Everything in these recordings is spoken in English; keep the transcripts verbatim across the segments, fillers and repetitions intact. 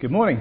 Good morning.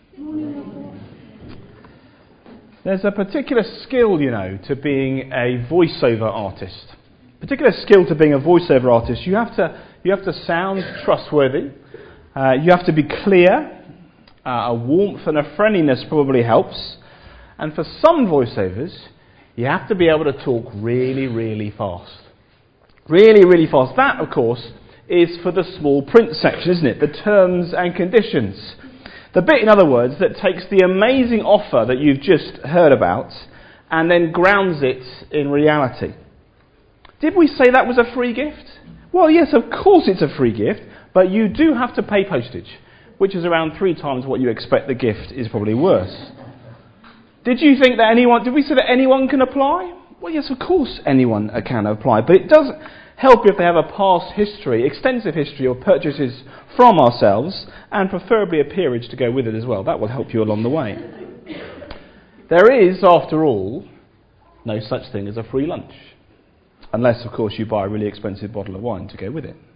There's a particular skill, you know, to being a voiceover artist. Particular skill to being a voiceover artist. You have to you have to sound trustworthy. Uh, you have to be clear. Uh, a warmth and a friendliness probably helps. And for some voiceovers, you have to be able to talk really, really fast. Really, really fast. That, of course, is for the small print section, isn't it? The terms and conditions. The bit, in other words, that takes the amazing offer that you've just heard about and then grounds it in reality. Did we say that was a free gift? Well, yes, of course it's a free gift, but you do have to pay postage, which is around three times what you expect the gift is probably worth. Did you think that anyone, did we say that anyone can apply? Well, yes, of course anyone can apply, but it does help if they have a past history, extensive history of purchases from ourselves, and preferably a peerage to go with it as well. That will help you along the way. There is, after all, no such thing as a free lunch. Unless, of course, you buy a really expensive bottle of wine to go with it.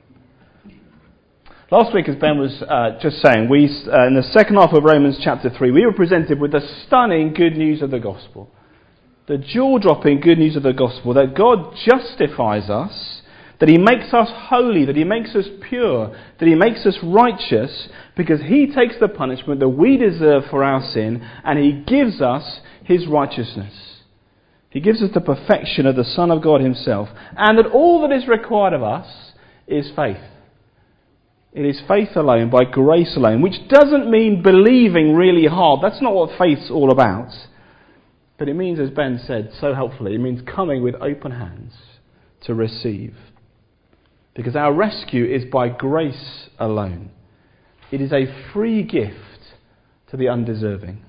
Last week, as Ben was uh, just saying, we uh, in the second half of Romans chapter three, we were presented with the stunning good news of the gospel. The jaw-dropping good news of the gospel, that God justifies us, that he makes us holy, that he makes us pure, that he makes us righteous, because he takes the punishment that we deserve for our sin, and he gives us his righteousness. He gives us the perfection of the Son of God himself, and that all that is required of us is faith. It is faith alone, by grace alone, which doesn't mean believing really hard. That's not what faith's all about. But it means, as Ben said so helpfully, it means coming with open hands to receive. Because our rescue is by grace alone. It is a free gift to the undeserving.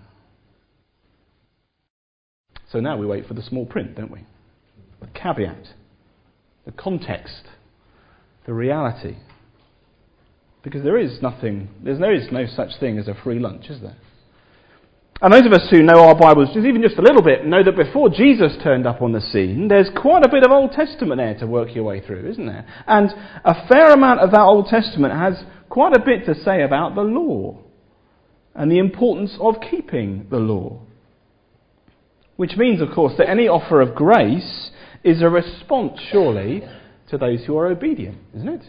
So now we wait for the small print, don't we? The caveat, the context, the reality. Because there is nothing, there is no such thing as a free lunch, is there? And those of us who know our Bibles just even just a little bit know that before Jesus turned up on the scene, there's quite a bit of Old Testament there to work your way through, isn't there? And a fair amount of that Old Testament has quite a bit to say about the law and the importance of keeping the law. Which means, of course, that any offer of grace is a response, surely, to those who are obedient, isn't it?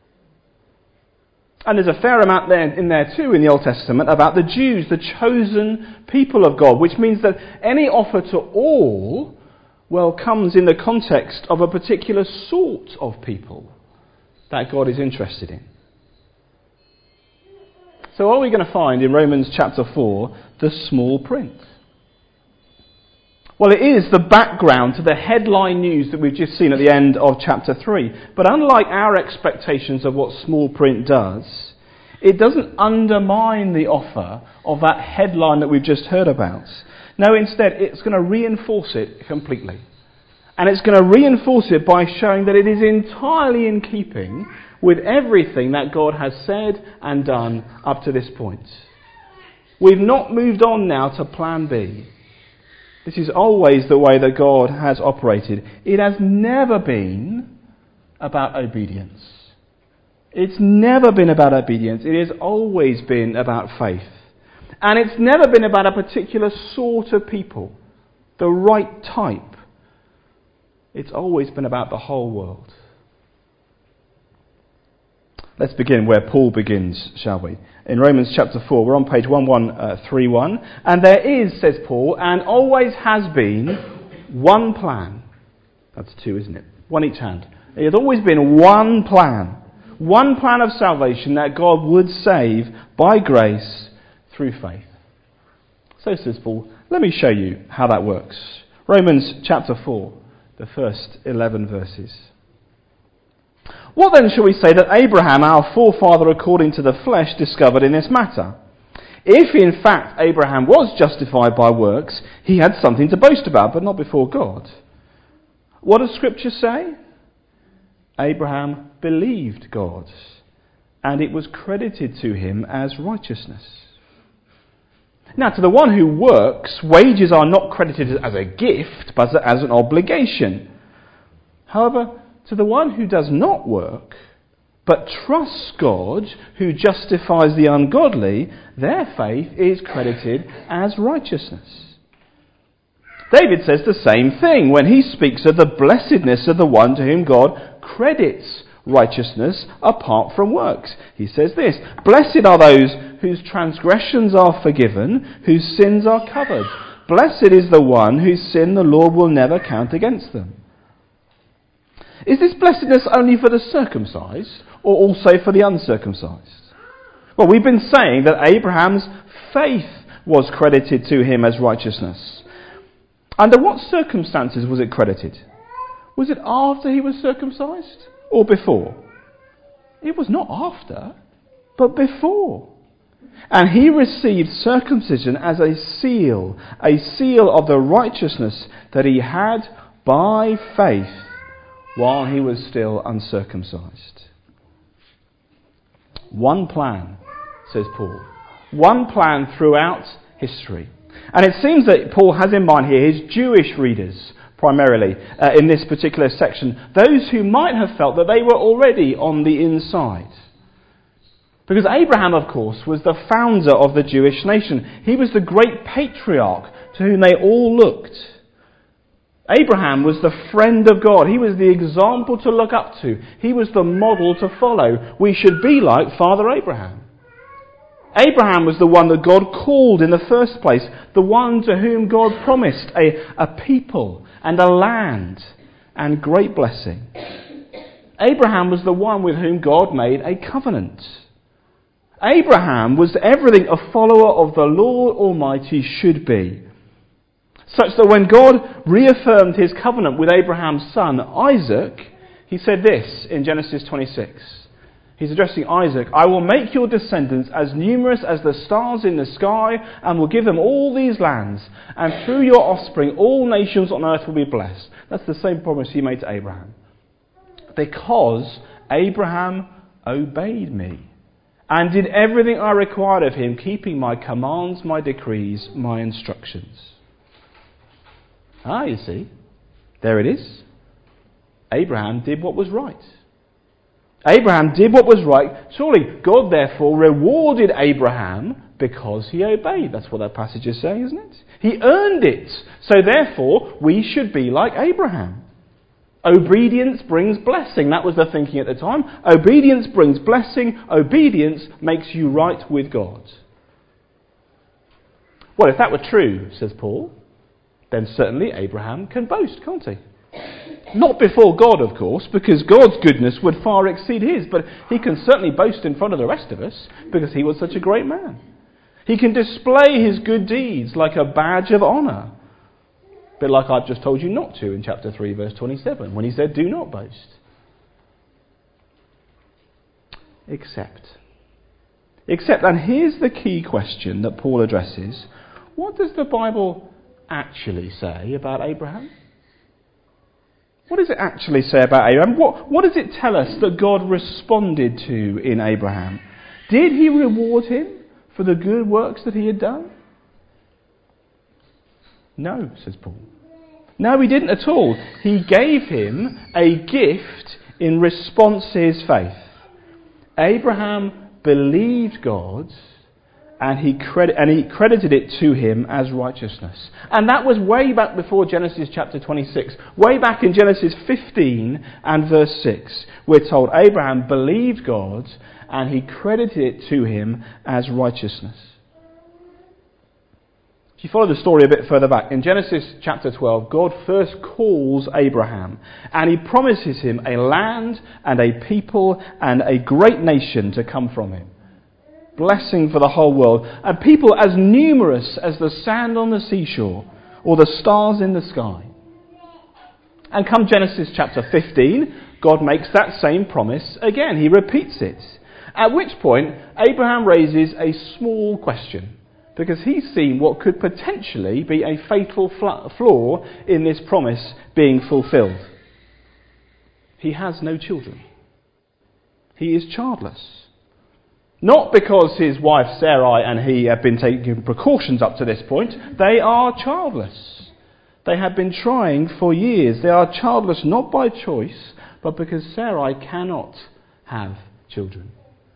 And there's a fair amount there in there too in the Old Testament about the Jews, the chosen people of God, which means that any offer to all, well, comes in the context of a particular sort of people that God is interested in. So what are we going to find in Romans chapter four? The small print. Well, it is the background to the headline news that we've just seen at the end of chapter three. But unlike our expectations of what small print does, it doesn't undermine the offer of that headline that we've just heard about. No, instead, it's going to reinforce it completely. And it's going to reinforce it by showing that it is entirely in keeping with everything that God has said and done up to this point. We've not moved on now to plan B. This is always the way that God has operated. It has never been about obedience. It's never been about obedience. It has always been about faith. And it's never been about a particular sort of people, the right type. It's always been about the whole world. Let's begin where Paul begins, shall we? In Romans chapter four, we're on page eleven thirty-one. And there is, says Paul, and always has been, one plan. That's two, isn't it? One each hand. There has always been one plan. One plan of salvation that God would save by grace through faith. So says Paul, let me show you how that works. Romans chapter four, the first eleven verses. What then shall we say that Abraham, our forefather according to the flesh, discovered in this matter? If in fact Abraham was justified by works, he had something to boast about, but not before God. What does Scripture say? Abraham believed God, and it was credited to him as righteousness. Now, to the one who works, wages are not credited as a gift, but as an obligation. However, to the one who does not work, but trusts God who justifies the ungodly, their faith is credited as righteousness. David says the same thing when he speaks of the blessedness of the one to whom God credits righteousness apart from works. He says this, "Blessed are those whose transgressions are forgiven, whose sins are covered. Blessed is the one whose sin the Lord will never count against them." Is this blessedness only for the circumcised or also for the uncircumcised? Well, we've been saying that Abraham's faith was credited to him as righteousness. Under what circumstances was it credited? Was it after he was circumcised or before? It was not after, but before. And he received circumcision as a seal, a seal of the righteousness that he had by faith while he was still uncircumcised. One plan, says Paul. One plan throughout history. And it seems that Paul has in mind here his Jewish readers, primarily, uh, in this particular section. Those who might have felt that they were already on the inside. Because Abraham, of course, was the founder of the Jewish nation. He was the great patriarch to whom they all looked. Abraham was the friend of God. He was the example to look up to. He was the model to follow. We should be like Father Abraham. Abraham was the one that God called in the first place, the one to whom God promised a, a people and a land and great blessing. Abraham was the one with whom God made a covenant. Abraham was everything a follower of the Lord Almighty should be. Such that when God reaffirmed his covenant with Abraham's son Isaac, he said this in Genesis twenty-six. He's addressing Isaac, "I will make your descendants as numerous as the stars in the sky, and will give them all these lands, and through your offspring all nations on earth will be blessed." That's the same promise he made to Abraham. Because Abraham obeyed me and did everything I required of him, keeping my commands, my decrees, my instructions. Ah, you see, there it is. Abraham did what was right. Abraham did what was right. Surely God therefore rewarded Abraham because he obeyed. That's what that passage is saying, isn't it? He earned it. So therefore we should be like Abraham. Obedience brings blessing. That was the thinking at the time. Obedience brings blessing. Obedience makes you right with God. Well, if that were true, says Paul, then certainly Abraham can boast, can't he? Not before God, of course, because God's goodness would far exceed his, but he can certainly boast in front of the rest of us because he was such a great man. He can display his good deeds like a badge of honour. A bit like I've just told you not to in chapter three, verse twenty-seven, when he said, "Do not boast." Except. Except, and here's the key question that Paul addresses. What does the Bible actually say about Abraham? What does it actually say about Abraham? What, what does it tell us that God responded to in Abraham? Did he reward him for the good works that he had done? No, says Paul. No, he didn't at all. He gave him a gift in response to his faith. Abraham believed God, and he, credit, and he credited it to him as righteousness. And that was way back before Genesis chapter twenty-six. Way back in Genesis fifteen and verse six. We're told Abraham believed God and he credited it to him as righteousness. If you follow the story a bit further back, in Genesis chapter twelve, God first calls Abraham and he promises him a land and a people and a great nation to come from him. Blessing for the whole world, and people as numerous as the sand on the seashore or the stars in the sky. And come Genesis chapter fifteen, God makes that same promise again. He repeats it. At which point, Abraham raises a small question, because he's seen what could potentially be a fatal flaw in this promise being fulfilled. He has no children. He is childless. Not because his wife Sarai and he have been taking precautions up to this point. They are childless. They have been trying for years. They are childless not by choice, but because Sarai cannot have children.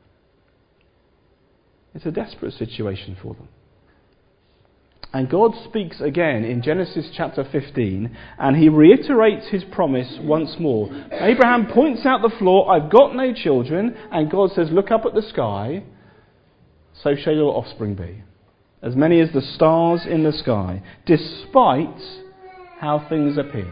It's a desperate situation for them. And God speaks again in Genesis chapter fifteen, and he reiterates his promise once more. Abraham points out the flaw, I've got no children, and God says, look up at the sky, so shall your offspring be. As many as the stars in the sky, despite how things appear.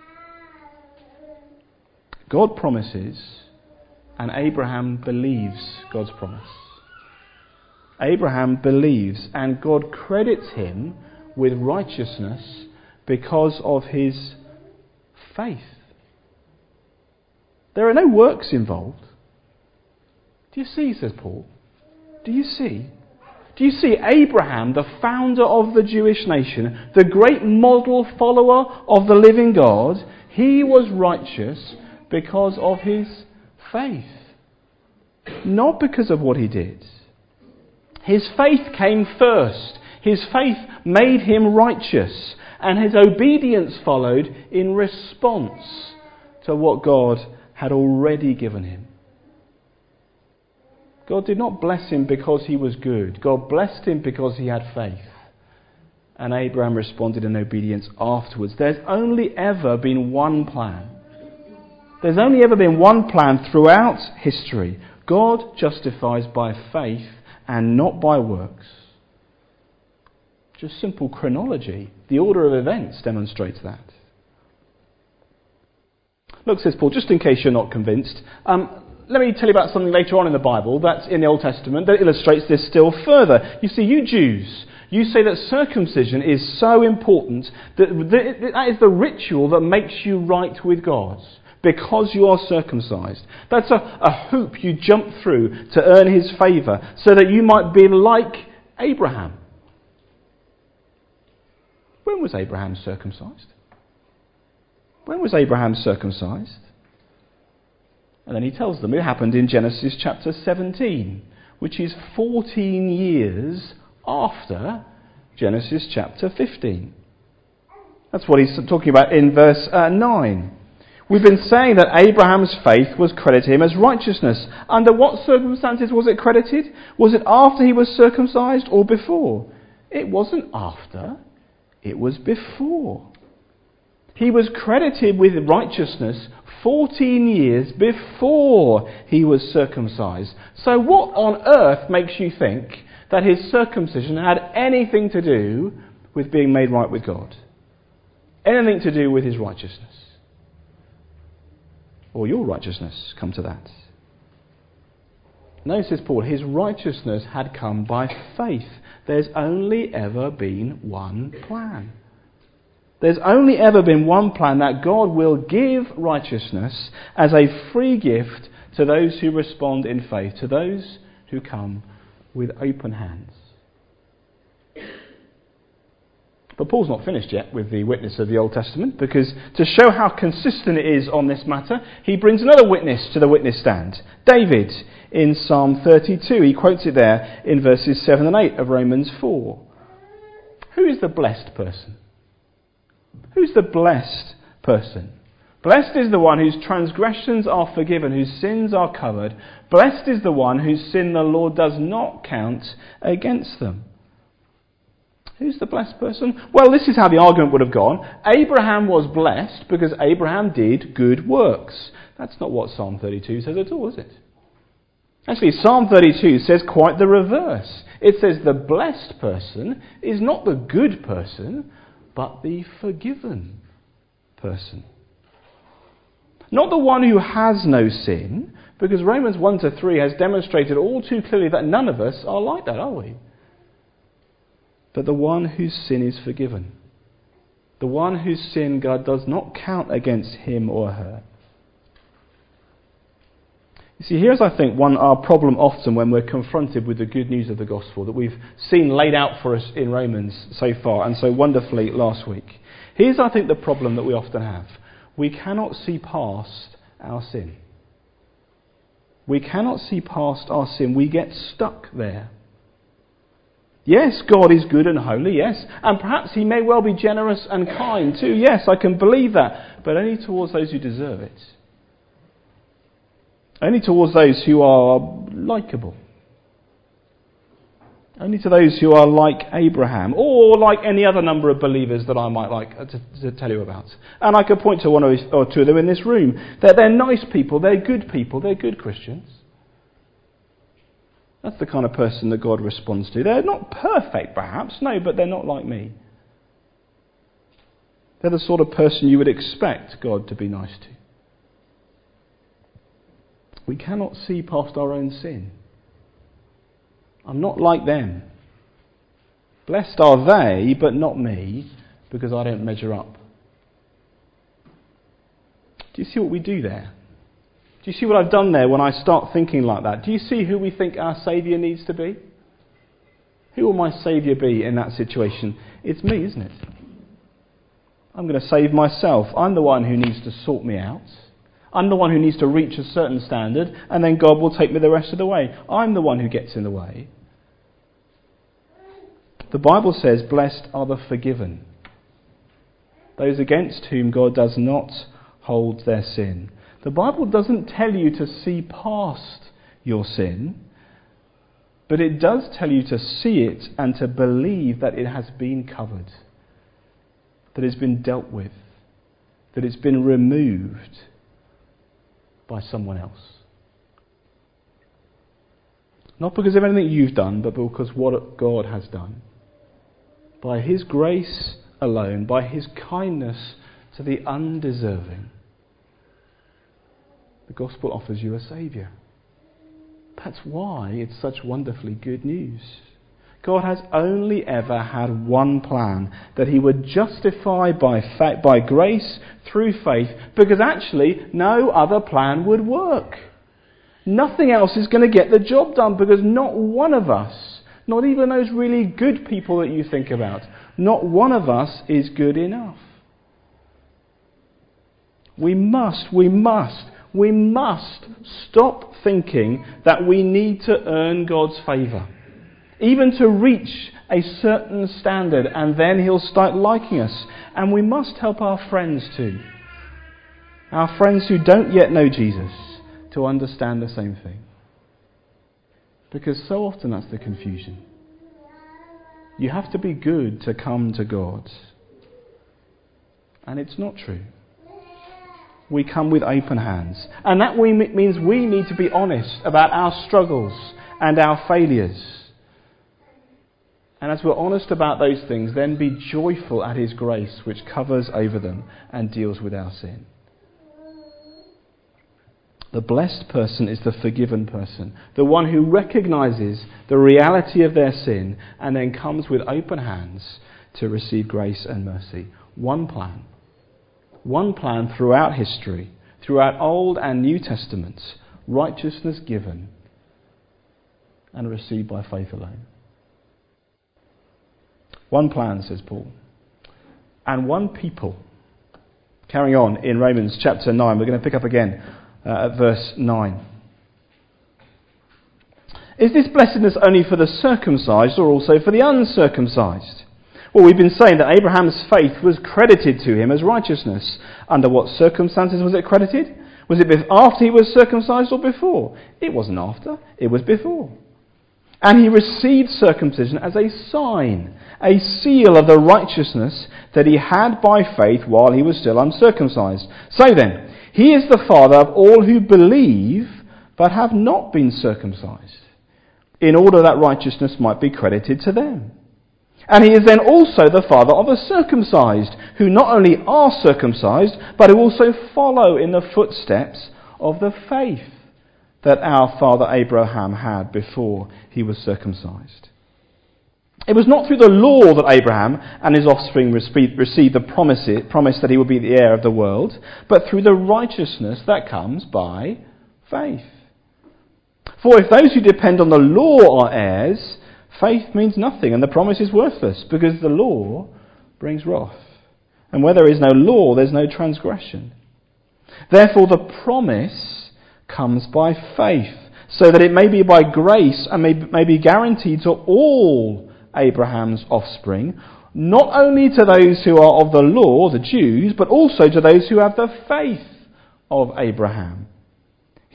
God promises, and Abraham believes God's promise. Abraham believes, and God credits him with righteousness because of his faith. There are no works involved. Do you see, says Paul? Do you see? Do you see Abraham, the founder of the Jewish nation, the great model follower of the living God? He was righteous because of his faith, not because of what he did. His faith came first. His faith made him righteous, and his obedience followed in response to what God had already given him. God did not bless him because he was good. God blessed him because he had faith. And Abraham responded in obedience afterwards. There's only ever been one plan. There's only ever been one plan throughout history. God justifies by faith and not by works. Just simple chronology. The order of events demonstrates that. Look, says Paul, just in case you're not convinced, um, let me tell you about something later on in the Bible that's in the Old Testament that illustrates this still further. You see, you Jews, you say that circumcision is so important that that is the ritual that makes you right with God. Because you are circumcised. That's a, a hoop you jump through to earn his favour, so that you might be like Abraham. When was Abraham circumcised? When was Abraham circumcised? And then he tells them it happened in Genesis chapter seventeen, which is fourteen years after Genesis chapter fifteen. That's what he's talking about in verse uh, nine. We've been saying that Abraham's faith was credited him as righteousness. Under what circumstances was it credited? Was it after he was circumcised or before? It wasn't after. It was before. He was credited with righteousness fourteen years before he was circumcised. So what on earth makes you think that his circumcision had anything to do with being made right with God? Anything to do with his righteousness? Or your righteousness, come to that. No, says Paul, his righteousness had come by faith. There's only ever been one plan. There's only ever been one plan, that God will give righteousness as a free gift to those who respond in faith, to those who come with open hands. But Paul's not finished yet with the witness of the Old Testament, because to show how consistent it is on this matter, he brings another witness to the witness stand. David, in Psalm thirty-two. He quotes it there in verses seven and eight of Romans four. Who is the blessed person? Who's the blessed person? Blessed is the one whose transgressions are forgiven, whose sins are covered. Blessed is the one whose sin the Lord does not count against them. Who's the blessed person? Well, this is how the argument would have gone. Abraham was blessed because Abraham did good works. That's not what Psalm thirty-two says at all, is it? Actually, Psalm thirty-two says quite the reverse. It says the blessed person is not the good person, but the forgiven person. Not the one who has no sin, because Romans one to three has demonstrated all too clearly that none of us are like that, are we? But the one whose sin is forgiven. The one whose sin God does not count against him or her. You see, here's, I think, one our problem often when we're confronted with the good news of the gospel that we've seen laid out for us in Romans so far and so wonderfully last week. Here's, I think, the problem that we often have. We cannot see past our sin. We cannot see past our sin. We get stuck there. Yes, God is good and holy, yes. And perhaps he may well be generous and kind too. Yes, I can believe that. But only towards those who deserve it. Only towards those who are likeable. Only to those who are like Abraham, or like any other number of believers that I might like to, to tell you about. And I could point to one or two of them in this room. That they're nice people, they're good people, they're good Christians. That's the kind of person that God responds to. They're not perfect, perhaps, no, but they're not like me. They're the sort of person you would expect God to be nice to. We cannot see past our own sin. I'm not like them. Blessed are they, but not me, because I don't measure up. Do you see what we do there? Do you see what I've done there when I start thinking like that? Do you see who we think our Saviour needs to be? Who will my Saviour be in that situation? It's me, isn't it? I'm going to save myself. I'm the one who needs to sort me out. I'm the one who needs to reach a certain standard, and then God will take me the rest of the way. I'm the one who gets in the way. The Bible says, blessed are the forgiven, those against whom God does not hold their sin. The Bible doesn't tell you to see past your sin, but it does tell you to see it and to believe that it has been covered, that it's been dealt with, that it's been removed by someone else. Not because of anything you've done, but because what God has done. By His grace alone, by His kindness to the undeserving, the gospel offers you a Saviour. That's why it's such wonderfully good news. God has only ever had one plan, that He would justify by fa- by grace through faith, because actually no other plan would work. Nothing else is going to get the job done, because not one of us, not even those really good people that you think about, not one of us is good enough. We must, we must, we must stop thinking that we need to earn God's favour. Even to reach a certain standard, and then He'll start liking us. And we must help our friends too. Our friends who don't yet know Jesus, to understand the same thing. Because so often that's the confusion. You have to be good to come to God. And it's not true. We come with open hands. And that we, means we need to be honest about our struggles and our failures. And as we're honest about those things, then be joyful at His grace, which covers over them and deals with our sin. The blessed person is the forgiven person, the one who recognises the reality of their sin and then comes with open hands to receive grace and mercy. One plan. One plan throughout history, throughout Old and New Testaments, righteousness given and received by faith alone. One plan, says Paul, and one people. Carrying on in Romans chapter nine, we're going to pick up again uh, at verse nine. Is this blessedness only for the circumcised or also for the uncircumcised? Well, we've been saying that Abraham's faith was credited to him as righteousness. Under what circumstances was it credited? Was it after he was circumcised or before? It wasn't after, it was before. And he received circumcision as a sign, a seal of the righteousness that he had by faith while he was still uncircumcised. So then, he is the father of all who believe but have not been circumcised, in order that righteousness might be credited to them. And he is then also the father of the circumcised, who not only are circumcised, but who also follow in the footsteps of the faith that our father Abraham had before he was circumcised. It was not through the law that Abraham and his offspring received the promise, promise that he would be the heir of the world, but through the righteousness that comes by faith. For if those who depend on the law are heirs, faith means nothing and the promise is worthless, because the law brings wrath. And where there is no law, there's no transgression. Therefore the promise comes by faith, so that it may be by grace and may, may be guaranteed to all Abraham's offspring, not only to those who are of the law, the Jews, but also to those who have the faith of Abraham.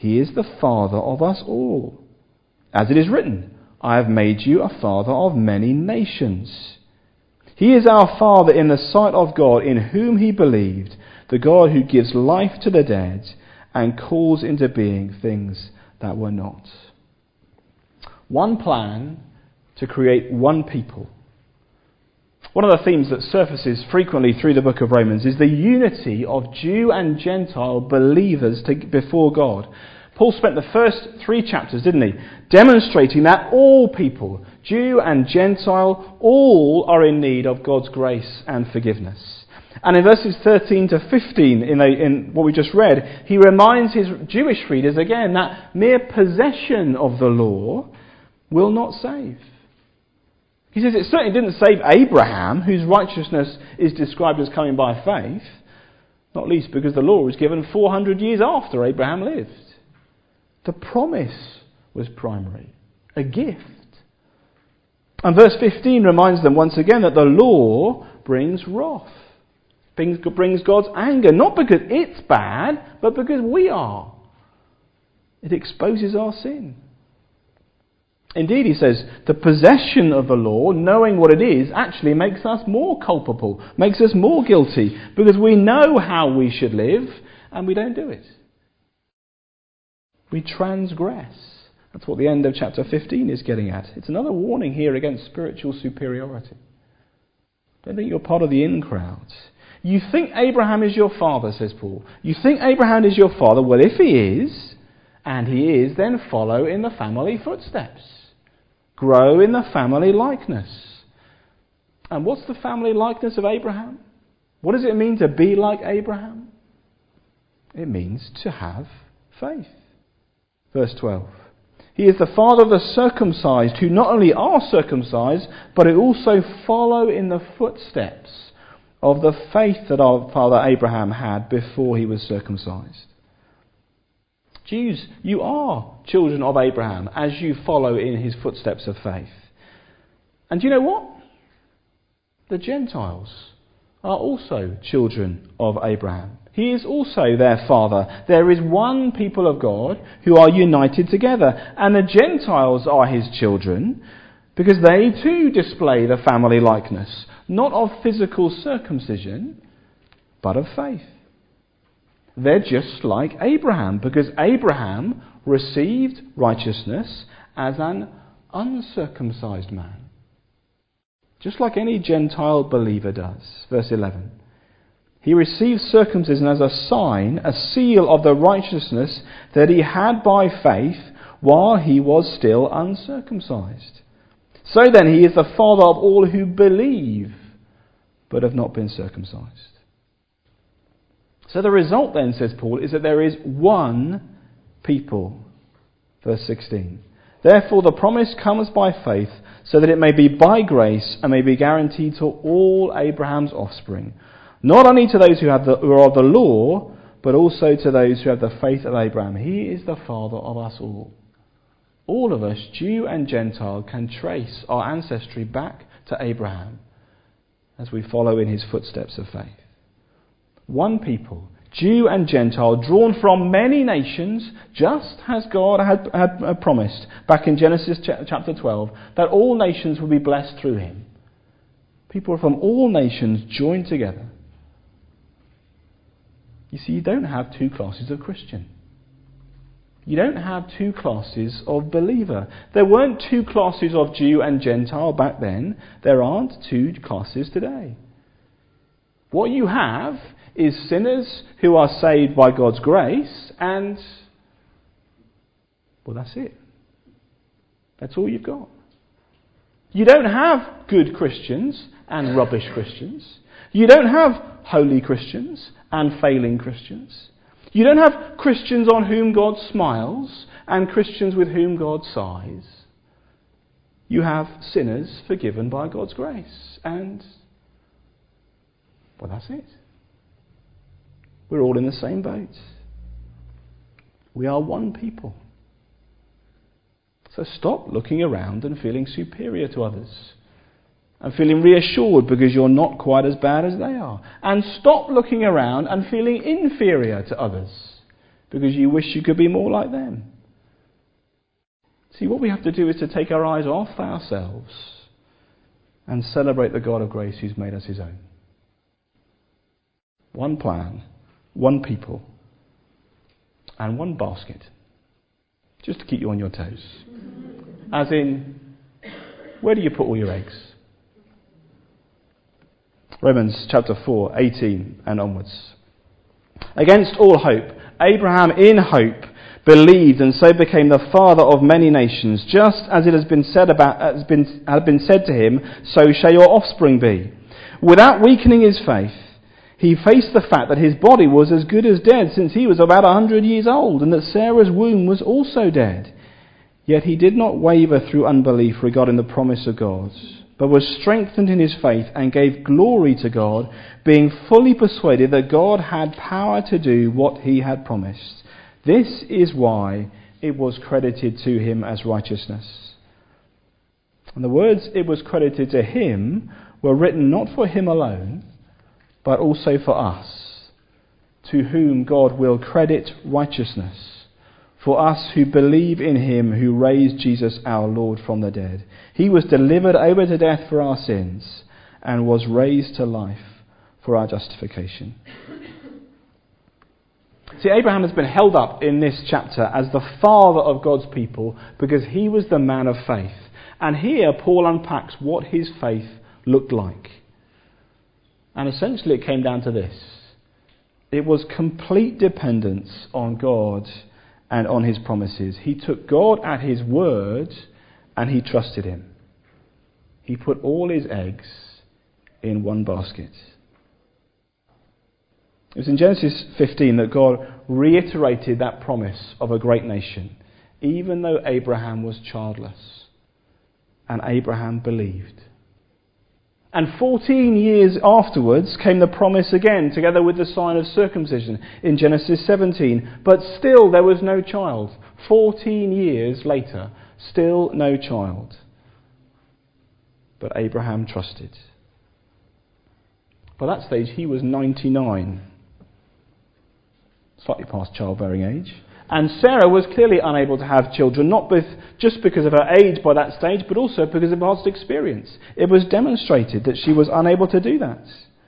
He is the Father of us all. As it is written, I have made you a father of many nations. He is our Father in the sight of God, in whom he believed, the God who gives life to the dead and calls into being things that were not. One plan to create one people. One of the themes that surfaces frequently through the book of Romans is the unity of Jew and Gentile believers to, before God. Paul spent the first three chapters, didn't he, demonstrating that all people, Jew and Gentile, all are in need of God's grace and forgiveness. And in verses thirteen to fifteen, in, a, in what we just read, he reminds his Jewish readers again that mere possession of the law will not save. He says it certainly didn't save Abraham, whose righteousness is described as coming by faith, not least because the law was given four hundred years after Abraham lived. The promise was primary, a gift. And verse fifteen reminds them once again that the law brings wrath, brings God's anger, not because it's bad, but because we are. It exposes our sin. Indeed, he says, the possession of the law, knowing what it is, actually makes us more culpable, makes us more guilty, because we know how we should live, and we don't do it. We transgress. That's what the end of chapter fifteen is getting at. It's another warning here against spiritual superiority. Don't think you're part of the in crowd. You think Abraham is your father, says Paul. You think Abraham is your father. Well, if he is, and he is, then follow in the family footsteps. Grow in the family likeness. And what's the family likeness of Abraham? What does it mean to be like Abraham? It means to have faith. Verse twelve. He is the father of the circumcised, who not only are circumcised, but who also follow in the footsteps of the faith that our father Abraham had before he was circumcised. Jews, you are children of Abraham as you follow in his footsteps of faith. And do you know what? The Gentiles are also children of Abraham. He is also their father. There is one people of God who are united together. And the Gentiles are his children because they too display the family likeness, not of physical circumcision, but of faith. They're just like Abraham, because Abraham received righteousness as an uncircumcised man. Just like any Gentile believer does. Verse eleven. He received circumcision as a sign, a seal of the righteousness that he had by faith while he was still uncircumcised. So then he is the father of all who believe, but have not been circumcised. So the result then, says Paul, is that there is one people. Verse sixteen. Therefore the promise comes by faith, so that it may be by grace and may be guaranteed to all Abraham's offspring. Not only to those who, have the, who are of the law, but also to those who have the faith of Abraham. He is the father of us all. All of us, Jew and Gentile, can trace our ancestry back to Abraham as we follow in his footsteps of faith. One people, Jew and Gentile, drawn from many nations, just as God had, had promised back in Genesis chapter twelve, that all nations would be blessed through him. People from all nations joined together. You see, you don't have two classes of Christian. You don't have two classes of believer. There weren't two classes of Jew and Gentile back then. There aren't two classes today. What you have is sinners who are saved by God's grace, and, well, that's it. That's all you've got. You don't have good Christians and rubbish Christians. You don't have holy Christians and failing Christians. You don't have Christians on whom God smiles and Christians with whom God sighs. You have sinners forgiven by God's grace, and, well, that's it. We're all in the same boat. We are one people. So stop looking around and feeling superior to others, and feeling reassured because you're not quite as bad as they are. And stop looking around and feeling inferior to others because you wish you could be more like them. See, what we have to do is to take our eyes off ourselves and celebrate the God of grace who's made us his own. One plan, one people, and one basket. Just to keep you on your toes. As in, where do you put all your eggs? Romans chapter four, eighteen and onwards. Against all hope, Abraham in hope believed and so became the father of many nations, just as it has been said about has been had been said to him, so shall your offspring be. Without weakening his faith, he faced the fact that his body was as good as dead since he was about a hundred years old, and that Sarah's womb was also dead. Yet he did not waver through unbelief regarding the promise of God, but was strengthened in his faith and gave glory to God, being fully persuaded that God had power to do what he had promised. This is why it was credited to him as righteousness. And the words "it was credited to him" were written not for him alone, but also for us, to whom God will credit righteousness, for us who believe in him who raised Jesus our Lord from the dead. He was delivered over to death for our sins and was raised to life for our justification. See, Abraham has been held up in this chapter as the father of God's people because he was the man of faith. And here Paul unpacks what his faith looked like. And essentially it came down to this. It was complete dependence on God and on his promises. He took God at his word and he trusted him. He put all his eggs in one basket. It was in Genesis fifteen that God reiterated that promise of a great nation, even though Abraham was childless. And Abraham believed. And fourteen years afterwards came the promise again, together with the sign of circumcision in Genesis seventeen. But still there was no child. fourteen years later, still no child. But Abraham trusted. By that stage he was ninety-nine. Slightly past childbearing age. And Sarah was clearly unable to have children, not with, just because of her age by that stage, but also because of past experience. It was demonstrated that she was unable to do that.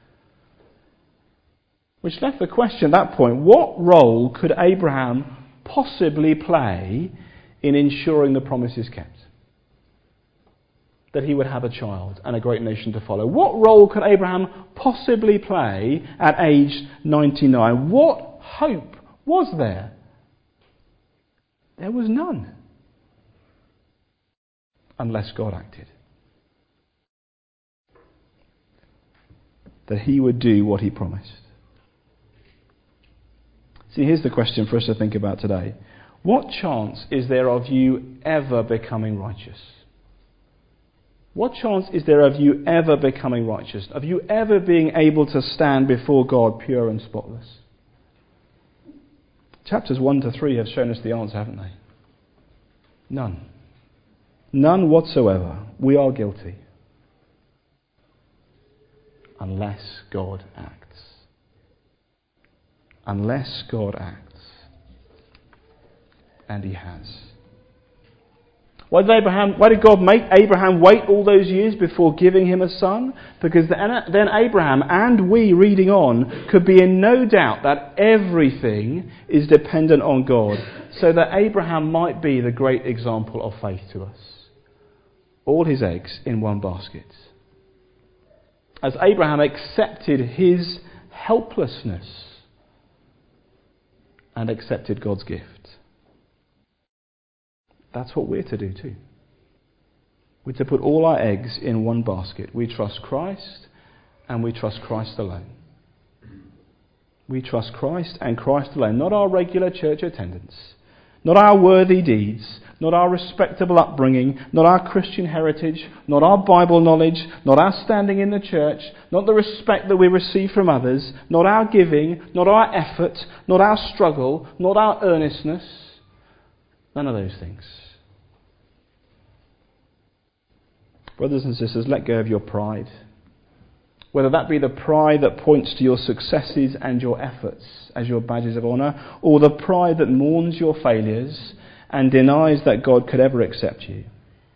Which left the question at that point, what role could Abraham possibly play in ensuring the promise is kept? That he would have a child and a great nation to follow. What role could Abraham possibly play at age ninety-nine? What hope was there? There was none. Unless God acted. That he would do what he promised. See, here's the question for us to think about today. What chance is there of you ever becoming righteous? What chance is there of you ever becoming righteous? Of you ever being able to stand before God pure and spotless? Chapters one to three have shown us the answer, haven't they? None. None whatsoever. We are guilty. Unless God acts. Unless God acts. And he has. Why did Abraham, why did God make Abraham wait all those years before giving him a son? Because then Abraham and we, reading on, could be in no doubt that everything is dependent on God, so that Abraham might be the great example of faith to us. All his eggs in one basket. As Abraham accepted his helplessness and accepted God's gift. That's what we're to do too. We're to put all our eggs in one basket. We trust Christ and we trust Christ alone. We trust Christ and Christ alone. Not our regular church attendance. Not our worthy deeds. Not our respectable upbringing. Not our Christian heritage. Not our Bible knowledge. Not our standing in the church. Not the respect that we receive from others. Not our giving. Not our effort. Not our struggle. Not our earnestness. None of those things. Brothers and sisters, let go of your pride. Whether that be the pride that points to your successes and your efforts as your badges of honour, or the pride that mourns your failures and denies that God could ever accept you.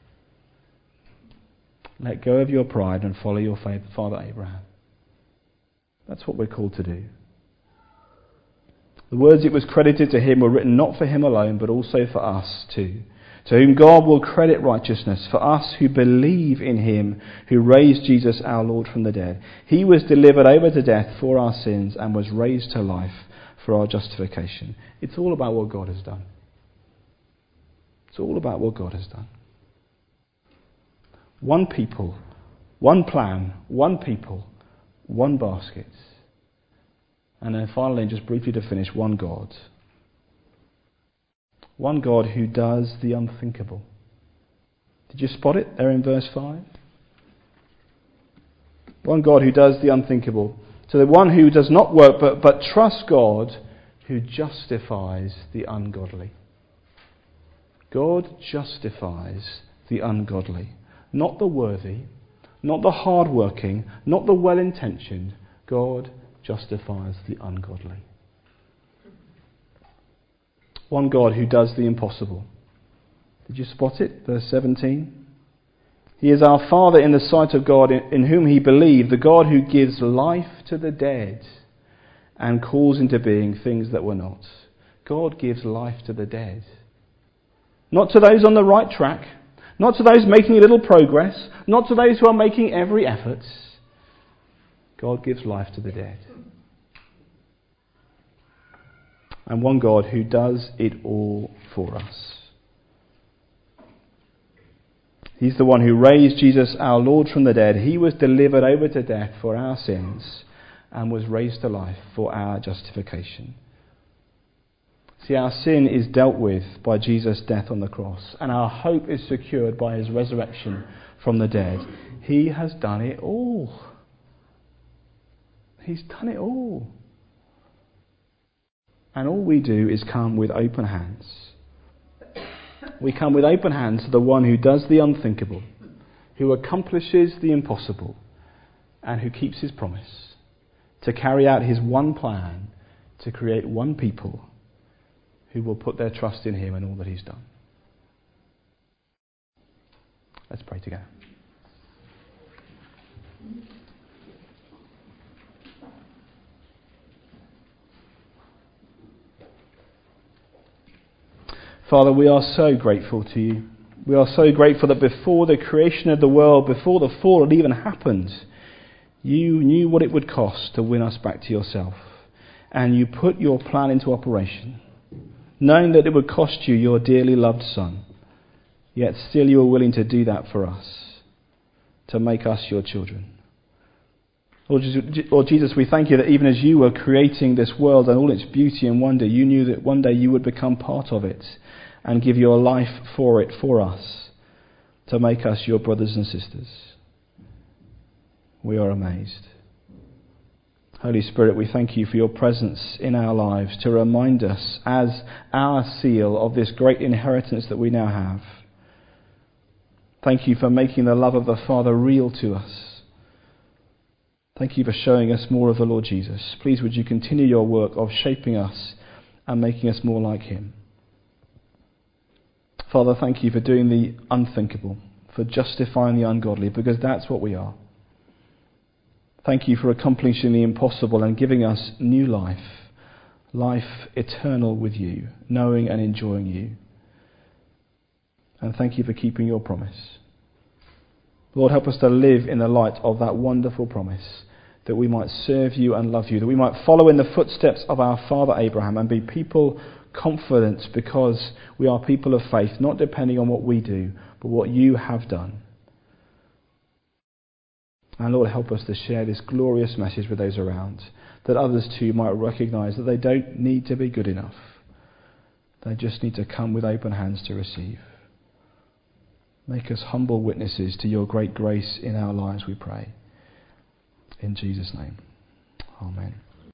Let go of your pride and follow your father Abraham. That's what we're called to do. The words "it was credited to him" were written not for him alone, but also for us too. To whom God will credit righteousness, for us who believe in him who raised Jesus our Lord from the dead. He was delivered over to death for our sins and was raised to life for our justification. It's all about what God has done. It's all about what God has done. One people, one plan, one people, one basket. And then finally, just briefly to finish, one God. One God who does the unthinkable. Did you spot it there in verse five? One God who does the unthinkable. So the one who does not work but, but trusts God who justifies the ungodly. God justifies the ungodly. Not the worthy, not the hard-working, not the well-intentioned. God justifies the ungodly. One God who does the impossible. Did you spot it? Verse seventeen. He is our Father in the sight of God, in whom he believed, the God who gives life to the dead and calls into being things that were not. God gives life to the dead. Not to those on the right track, not to those making a little progress, not to those who are making every effort. God gives life to the dead. And one God who does it all for us. He's the one who raised Jesus our Lord from the dead. He was delivered over to death for our sins and was raised to life for our justification. See, our sin is dealt with by Jesus' death on the cross, and our hope is secured by his resurrection from the dead. He has done it all. He's done it all. And all we do is come with open hands. We come with open hands to the one who does the unthinkable, who accomplishes the impossible, and who keeps his promise to carry out his one plan to create one people who will put their trust in him and all that he's done. Let's pray together. Father, we are so grateful to you. We are so grateful that before the creation of the world, before the fall had even happened, you knew what it would cost to win us back to yourself. And you put your plan into operation, knowing that it would cost you your dearly loved Son. Yet still you are willing to do that for us, to make us your children. Lord Jesus, we thank you that even as you were creating this world and all its beauty and wonder, you knew that one day you would become part of it and give your life for it, for us, to make us your brothers and sisters. We are amazed. Holy Spirit, we thank you for your presence in our lives to remind us as our seal of this great inheritance that we now have. Thank you for making the love of the Father real to us. Thank you for showing us more of the Lord Jesus. Please would you continue your work of shaping us and making us more like him. Father, thank you for doing the unthinkable, for justifying the ungodly, because that's what we are. Thank you for accomplishing the impossible and giving us new life, life eternal with you, knowing and enjoying you. And thank you for keeping your promise. Lord, help us to live in the light of that wonderful promise, that we might serve you and love you, that we might follow in the footsteps of our father Abraham and be people confident because we are people of faith, not depending on what we do, but what you have done. And Lord, help us to share this glorious message with those around, that others too might recognise that they don't need to be good enough. They just need to come with open hands to receive. Make us humble witnesses to your great grace in our lives, we pray. In Jesus' name, amen.